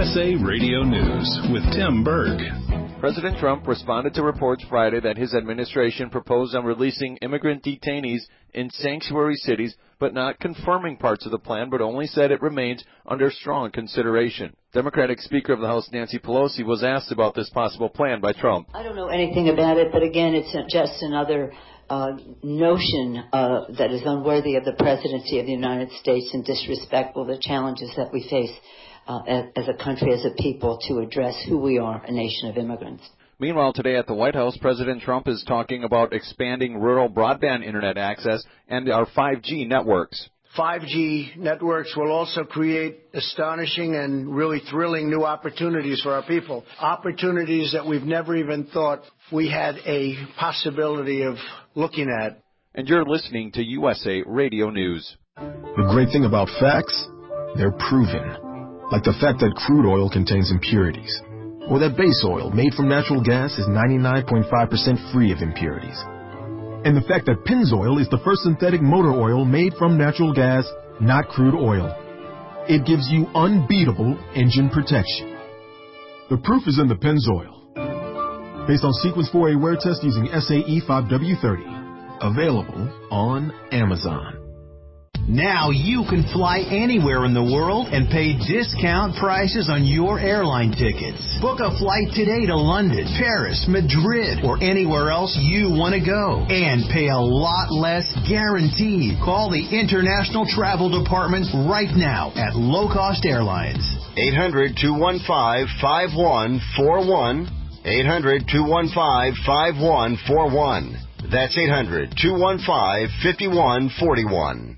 USA Radio News with Tim Berg. President Trump responded to reports Friday that his administration proposed on releasing immigrant detainees in sanctuary cities, but not confirming parts of the plan, but only said it remains under strong consideration. Democratic Speaker of the House Nancy Pelosi was asked about this possible plan by Trump. I don't know anything about it, but again, it's just another notion that is unworthy of the presidency of the United States and disrespectful of the challenges that we face as a country, as a people, to address who we are, a nation of immigrants. Meanwhile, today at the White House, President Trump is talking about expanding rural broadband internet access and our 5G networks. 5G networks will also create astonishing and really thrilling new opportunities for our people. Opportunities that we've never even thought we had a possibility of looking at. And you're listening to USA Radio News. The great thing about facts, they're proven. Like the fact that crude oil contains impurities, or that base oil made from natural gas is 99.5% free of impurities. And the fact that Pennzoil is the first synthetic motor oil made from natural gas, not crude oil. It gives you unbeatable engine protection. The proof is in the Pennzoil. Based on Sequence 4A wear test using SAE 5W30. Available on Amazon. Now you can fly anywhere in the world and pay discount prices on your airline tickets. Book a flight today to London, Paris, Madrid, or anywhere else you want to go. And pay a lot less guaranteed. Call the International Travel Department right now at Low Cost Airlines. 800-215-5141. 800-215-5141. That's 800-215-5141.